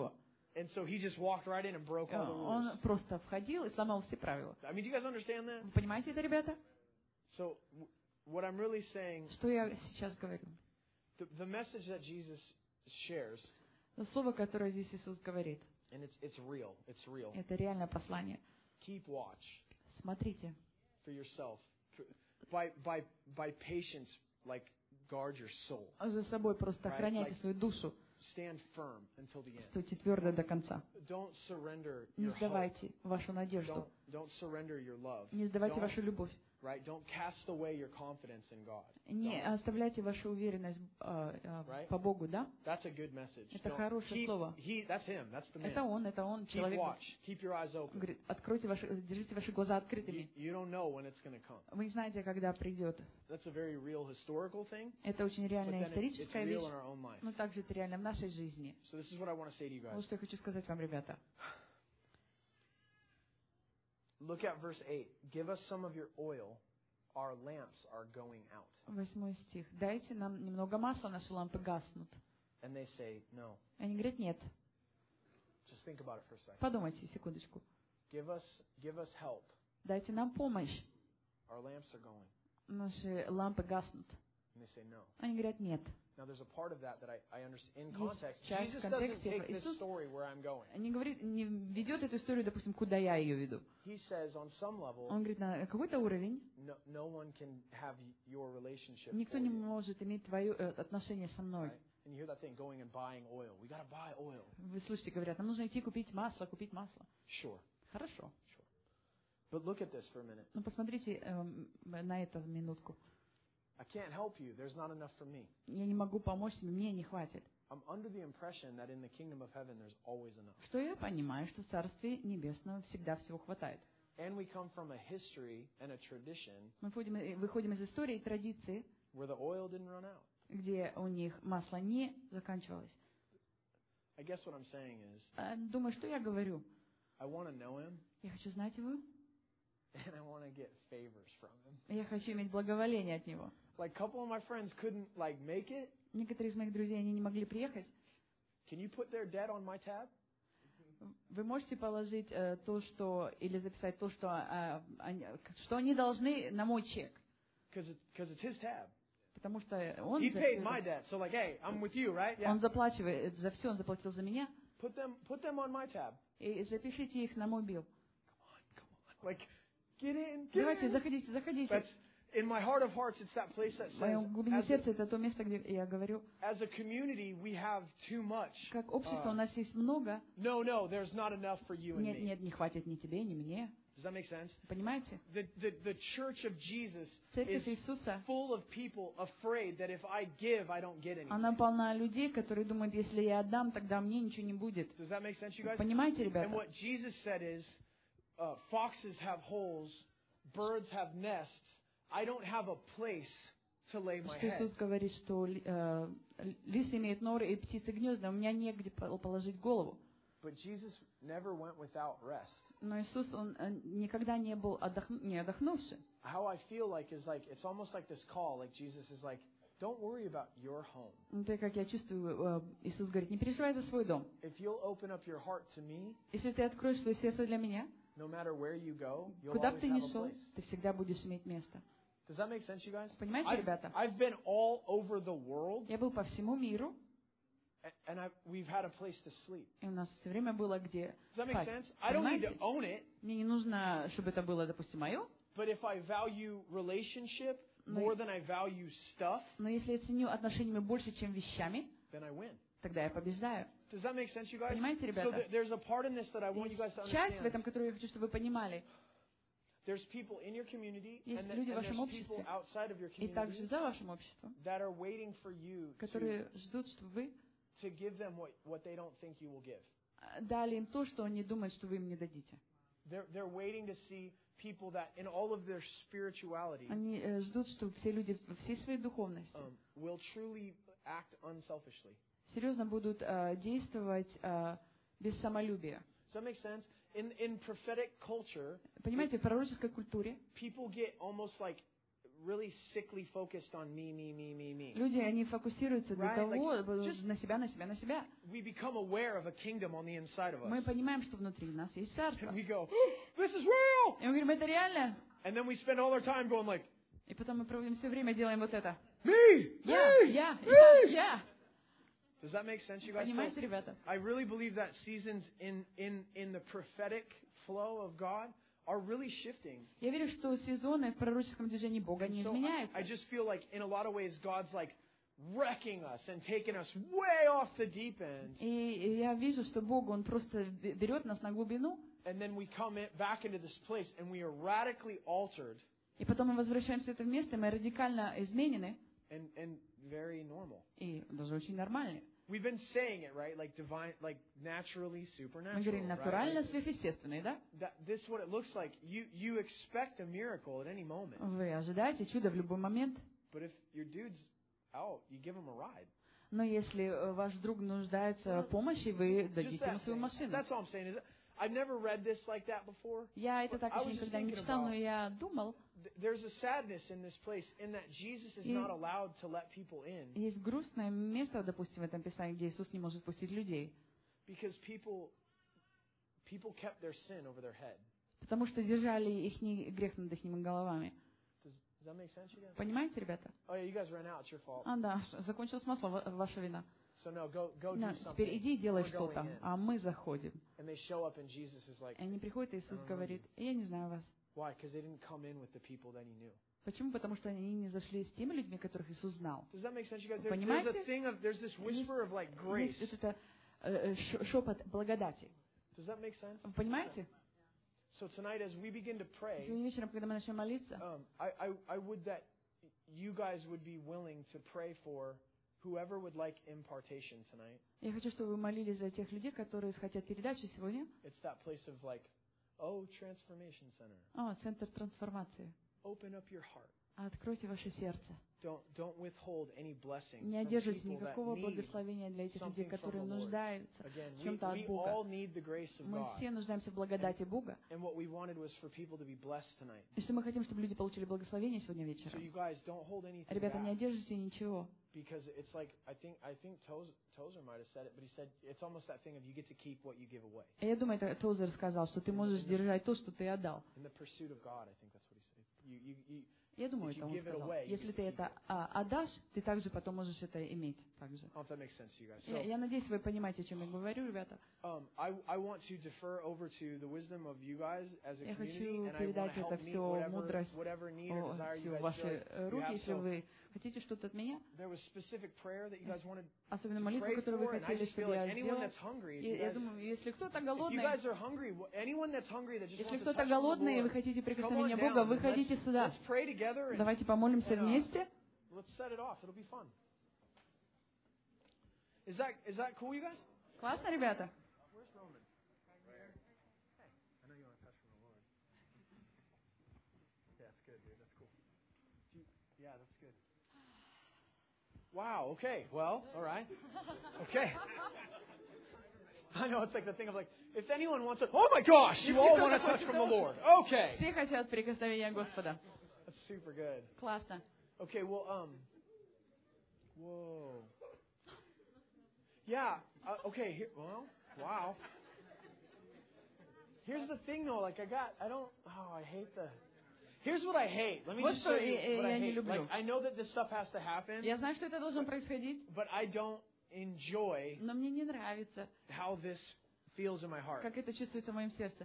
And so he just walked right in and broke all the Он rules. просто входил и сломал все правила. I mean, do you guys understand that? Вы понимаете это, ребята? So w- what I'm really saying, Что я сейчас говорю? the, the message that Jesus shares, Слово, которое здесь Иисус говорит, and it's it's real, it's real. это реальное послание. Keep watch Смотрите, for yourself. By by by patience, like guard your soul. за собой просто Right, охраняйте like- свою душу, Stand firm until the end. стойте твердо до конца. Don't surrender Не your hope. сдавайте вашу надежду, Don't don't surrender your love. не сдавайте Don't, вашу любовь, right? Don't cast away your confidence in God. не Don't. оставляйте вашу уверенность а, а, Right? по Богу, да? That's a good message. Это Don't- хорошее keep- слово. He, that's him. That's the man. Это Он, это Он, Keep человек. watch. Keep your eyes Он open. говорит, откройте ваши, держите ваши глаза You, открытыми. you don't know when it's going to come. Вы не знаете, когда придет. That's a very real historical thing, Это очень but реальная then it's, it's историческая real вещь, in our own life. но также это реально в нашей жизни. So this is what I want to say to you guys. Вот что я хочу сказать вам, ребята. Look at verse eight. Give us some of your oil. Our lamps are going out. Восьмой стих. Дайте нам немного масла, наши лампы гаснут. And they say, no. Они говорят, нет. Just think about it for a second. Подумайте секундочку. Give us, give us help. Дайте нам помощь. Our lamps are going. Наши лампы гаснут. And they say, no. Они говорят, нет. Now there's a part of that that I, I understand. In Есть context, часть Jesus в doesn't контексте. take this Иисус story where I'm going. не говорит, не ведет эту историю, допустим, куда я ее веду. He says on some level, Он говорит, на какой-то уровень no, no one can have your relationship никто for не you. может иметь твое э, отношение со мной. Right? And you hear that thing, going and buying oil. We got to buy oil. Вы слышите, говорят, нам нужно идти купить масло, купить масло. Sure, Хорошо. sure. But look at this for a minute. Но посмотрите эм, на это минутку. I can't help you. There's not enough for me. Я не могу помочь тебе, мне не хватит. I'm under the impression that in the kingdom of heaven there's always enough. Что я понимаю, что в Царстве Небесном всегда всего хватает. And we come from a history and a tradition Мы выходим, э, выходим из истории и традиции, where the oil didn't run out. где у них масло не заканчивалось. I guess what I'm saying is, А, Думаю, что я говорю? I want to know him Я хочу знать его, and I want to get favors from him. я хочу иметь благоволение от него. Like a couple of my friends couldn't like make it. Некоторые из моих друзей, они не могли приехать. Can you put their debt on my tab? Вы можете положить э, то, что, или записать то, что, э, они, что они должны на мой чек, Because it, cause it's his tab. потому что он, He за- paid my debt. So like, hey, I'm with you, right? Yeah. он заплачивает за все, он заплатил за меня, Put them, put them on my tab. и запишите их на мой билл. Come on. Like, get in, get Давайте, in. заходите, заходите. That's, in my heart of hearts, it's that place that В says, моем глубине as a, сердца это то место, где я говорю, as a community, we have too much. как общество у Uh, нас есть много. no, no, there's not enough for you and Нет, me. нет, не хватит ни тебе, ни мне. Does that make sense? Понимаете? The, the, the church of Jesus Церковь is Иисуса, full of people afraid that if I give, I don't get anything. она полна людей, которые думают, если я отдам, тогда мне ничего не будет. Does that make sense, you guys? Понимаете, And ребята? what Jesus said is, uh, foxes have holes, birds have nests. I don't have a place to lay my Что head. Иисус говорит, что э, лис имеет норы и птицы гнезда, у меня негде по- положить голову. But Jesus never went without rest. Но Иисус, Он э, никогда не был отдохну- не отдохнувший. How I feel like is like, it's almost like this call, like Jesus is like, don't worry about your home. Это как я чувствую, э, Иисус говорит, не переживай за свой дом. If you'll open up your heart to me, Если ты откроешь свое сердце для меня, no matter where you go, you'll куда бы always ты ни have a шел, place. ты всегда будешь иметь место. Does that make sense, you guys? Понимаете, I've, ребята? I've been all over the world, Я был по всему миру, a- and I've, we've had a place to sleep. и у нас все время было где Does that make спать. sense? I don't need to Понимаете? own it, Мне не нужно, чтобы это было, допустим, мое. but if I value relationship Но more и- than I value stuff, Но если я ценю отношениями больше, чем вещами, then I win. тогда я побеждаю. Does that make sense, you guys? Понимаете, So ребята? th- there's a part in this that I want you guys to Есть часть в этом, understand. которую я хочу, чтобы вы понимали. There's people in your community, Есть and, then, люди в and вашем there's people обществе, outside of your и также community за вашим обществом, that are waiting for you to, которые ждут, чтобы вы to give them what, what they don't think you will give. э, дали им то, что они думают, что вы им не дадите. They're, they're waiting to see people that, in all of their spirituality, Они э, ждут, что все люди во всей своей духовности um, will truly act unselfishly. серьезно будут э, действовать э, без самолюбия. Does that make sense? In, in prophetic culture, Понимаете, в пророческой культуре people get almost like really sickly focused on me, me, me, me, me. Люди, они фокусируются для Right? того, Like, э, just- на себя, на себя, на себя. We become aware of a kingdom on the inside of Мы us. понимаем, что внутри нас есть царство. And we go, this is real! И мы говорим, это реально. And then we spend all our time going like, И потом мы проводим все время, делаем вот это. me, Я, me, я, me. я, я. Does that make sense, you guys? So, Понимаете, ребята? I really believe that seasons in, in, in the prophetic flow of God are really shifting. Я верю, что сезоны в пророческом движении Бога не So I, изменяются. I just feel like in a lot of ways God's like wrecking us and taking us way off the deep end. И я вижу, что Бог, Он просто берет нас на глубину, And then we come in, back into this place and we are radically altered и потом мы возвращаемся в это место, и мы радикально изменены, and, and very normal. и даже очень нормальны. We've been saying it, right? Like divine, like naturally Мы supernatural. говорим, Right? натурально, Like, сверхъестественный, да? that, this is what it looks like. You, you expect a miracle at any moment. Вы ожидаете чуда в любой момент, But if your dude's out, you give him a ride. но если э, ваш друг нуждается в помощи, вы Just дадите ему that свою thing. машину. That's all I'm saying. Is that I've never read this like that before. Я это But так I еще was just никогда не thinking читал, но about- я думал, Th- There's a sadness in this place in that Jesus is И- not allowed to let people in есть грустное место, допустим, в этом Писании, где Иисус не может пустить людей, because people people kept their sin over their head. потому что держали их грех над их головами. Does, does that make sense, you guys? Понимаете, ребята? Oh yeah, you guys ran out. It's your fault. А, да, закончилось масло, ва- ваша вина. So no, go go Да, do something. теперь иди и делай We're что-то, going in. а мы заходим. And they show up and Jesus is like, И они приходят, и Иисус говорит, я не знаю вас. why? Because they didn't come in with the people that he knew. Почему? Потому что они не зашли с теми людьми, которых Иисус знал. Does that make sense, you guys? There's, there's Понимаете? a thing of there's this whisper of like grace. Есть вот это э, ш- шепот благодати. Does that make sense? Вы понимаете? So tonight, as we begin to pray, Сегодня вечером, когда мы начнем молиться, um, I, I I would that you guys would be willing to pray for whoever would like impartation tonight. я хочу, чтобы вы молились за тех людей, которые хотят передачу сегодня. It's that place of like, oh, transformation center. А, центр трансформации. Open up your heart. Откройте ваше сердце. Don't don't withhold any blessing Не from одержите people that никакого need благословения для этих людей, something from которые the Lord. нуждаются Again, в we, чем-то от we Бога. all need the grace of Мы God. все нуждаемся в благодати Бога. And what we wanted was for people to be blessed tonight. И что мы хотим, чтобы люди получили благословение сегодня So вечером. you guys don't hold anything Ребята, не back, одержите ничего. because it's like I think I think Tozer, Tozer might have said it, but he said it's almost that thing of you get to keep what you give away. И я думаю, это Тозер сказал, что ты можешь держать то, что ты отдал. In the pursuit of God, I think that's what he said. You you you Я думаю, If you это он give it сказал. away, you Если get ты to keep это it. а, отдашь, ты также потом можешь это иметь. Также. I don't know if that makes sense to you guys. Я, So я надеюсь, вы понимаете, о чем я говорю, ребята. um, I I want to defer over to the wisdom of you guys as a Я community, хочу and I want to передать help это meet все, whatever мудрость, whatever need or О, desire you все guys feel ваши like э, you руки, have. если So вы хотите что-то от меня, there was specific prayer that you guys wanted особенно to молитву, pray которую вы for, and I хотели, just feel чтобы like я anyone сделал. that's hungry, if И you я guys, думаю, если кто-то if you голодный, guys are hungry, wh- anyone that's hungry that just если wants to кто-то touch from the голодный, и вы Lord, хотите come on прикосновения down. Бога, and выходите let's, сюда. let's pray together and Давайте помолимся and, uh, вместе. let's set it off. It'll be fun. Is that is that cool, you guys? Классно, ребята? Where's Roman? Hey, I know you want to touch from the Lord. Yeah, that's good, dude. That's cool. Do you, yeah, that's good. Wow. Okay. Well, all right. Okay. I know it's like the thing of like, if anyone wants to, oh my gosh, you all want to touch from the Lord. Okay. Все хотят прикосновения Господа. That's super good. Классно. Okay. Well, um. Whoa. Yeah. Uh, okay. Here, well, wow. Here's the thing, though. Like, I got, I don't. Oh, I hate the. Here's what I hate. Let me Вот just что show you я- what I я не hate. люблю. Like, I know that this stuff has to happen, Я знаю, что это должно происходить, but I don't enjoy но мне не нравится, how this feels in my heart. как это чувствуется в моем сердце.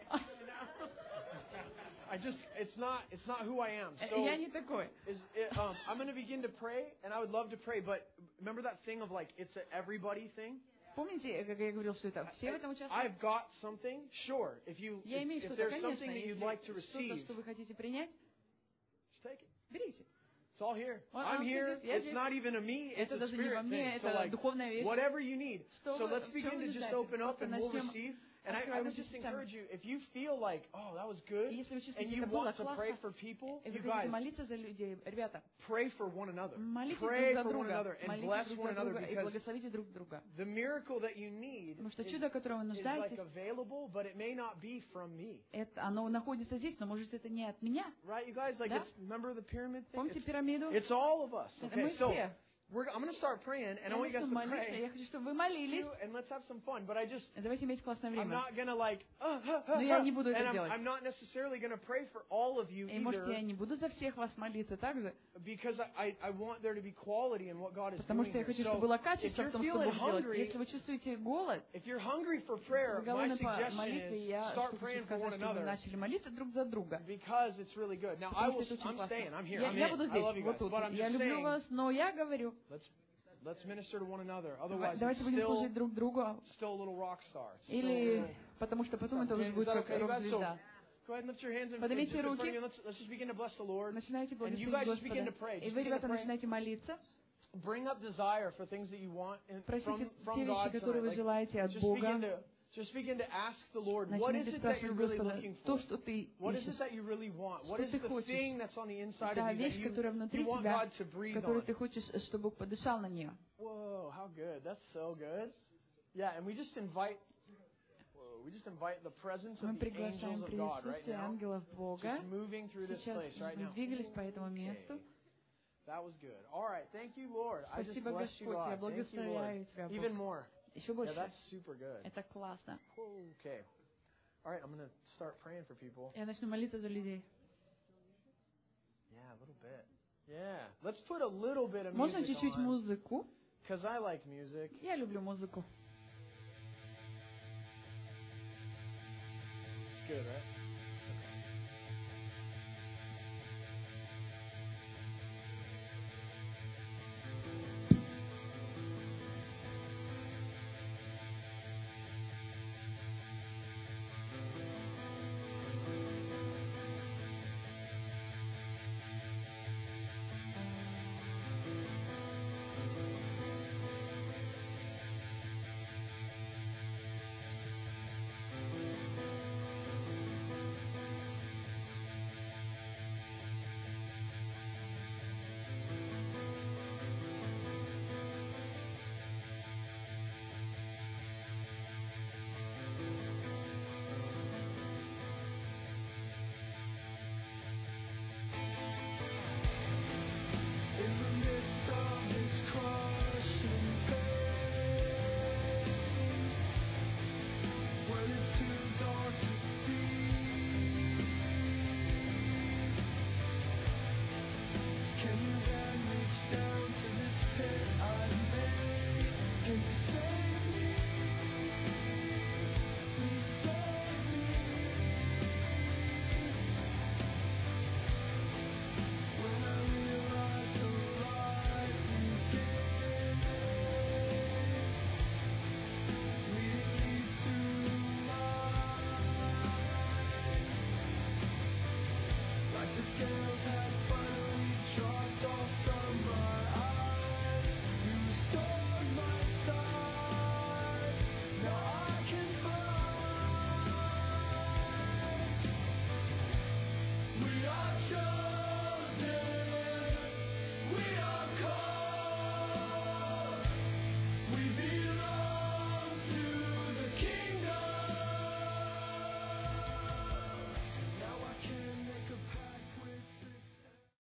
I just, it's not, it's not who I am. Э, So, Я не такой. is it, um, I'm going to begin to pray, and I would love to pray, but remember that thing of like, it's an everybody thing? Помните, как я говорил, что это все в этом участвуют? I've got something, sure. If you, Я имею if, if что-то, there's конечно, something that you'd если like to что-то, receive, что вы хотите принять, just take it. берите. It's all here. Well, I'm I'm here. serious. Yes, It's yes. not even a me. It's Это a даже не во spirit мне, thing. So это like, духовная вещь. whatever you need. Что So вы- let's в чем begin вы to just нуждаетесь? open up Просто and we'll начнем receive. And I, I would just encourage you, if you feel like, oh, that was good, Если вы and чувствуете, you это было want to pray классно, for people, и you вы хотите guys, молиться за людей, ребята, pray for one another. молитесь Pray друг за for one друга, another and молитесь bless друг one за another друга и because благословите друг друга. the miracle that you need Потому что is, чудо, которое вы is like нуждаетесь, available, but it may not be from me. это, оно находится здесь, но может это не от меня. Right, you guys? Like, Да? it's, remember the pyramid thing? Помните It's, пирамиду? it's all of us. Это Okay, мы so все. we're, I'm going to start praying, and I Я want you guys начну to молиться, pray я хочу, чтобы вы молились. too, and let's have some fun. But I just, Давайте иметь классное I'm время. not going to like, uh, uh, uh, Но я uh, не буду and это I'm, делать. I'm not necessarily going to pray for all of you И может я either, не буду за всех вас молиться также, because I, I want there to be quality in what God is потому doing что я here. хочу, So, чтобы было if качество you're в том, что feeling Бог делает. hungry, Если вы чувствуете голод, if you're hungry for prayer, вы my голодны по suggestion молитве, is я start что хочу praying for сказать, one чтобы вы another, начали молиться друг за друга. because it's really good. Now, I Потому will, что это очень I'm классно. staying, I'm here, Я, I'm я in. буду I love здесь, you вот guys, тут. but I'm Я just люблю saying, вас, но я говорю, let's let's minister to one another. Otherwise, давайте it's будем still, служить друг другу. still a little rock star. It's still a Или little- потому что потом это уже Okay, будет is that как okay, you guys? So, рок-звезда. go ahead and lift your hands and, and Поднимите just in front of руки. you. Let's, let's just begin to bless the Lord. Начинайте And you благодарить guys just begin to Господа. pray. И Just вы, begin to ребята, pray. начинайте молиться. Bring up desire for things that you want in, Просите from, те from вещи, God которые tonight. вы Like, желаете от just Бога. begin to just begin to ask the Lord, what is Начните it that you're спрашивать really Господа looking то, for? что ты What is ищешь. it that you really want? What Что is ты the хочешь? thing that's on the inside Та of you вещь, that you, которая внутри you want тебя, God to breathe которую on? ты хочешь, чтобы Бог подышал на нее. Whoa, how good. That's so good. Yeah, and we just invite whoa, we just invite the presence Мы of the приглашаем angels of God right присутствие now. ангелов Бога. Just moving through this Сейчас place right мы now. двигались по этому месту. That was good. All right, thank you, Lord. I just Спасибо, bless you, Господь. Я God. Thank you, Lord. благословляю Тебя, Even Бог. more. Еще Yeah, больше. that's super good. Это классно. Okay. All right, I'm going to start praying for people. Я начну молиться за людей. Yeah, a little bit. Yeah. Let's put a little bit of Можно music чуть-чуть on. музыку? Because I like music. Я люблю музыку. It's good, right?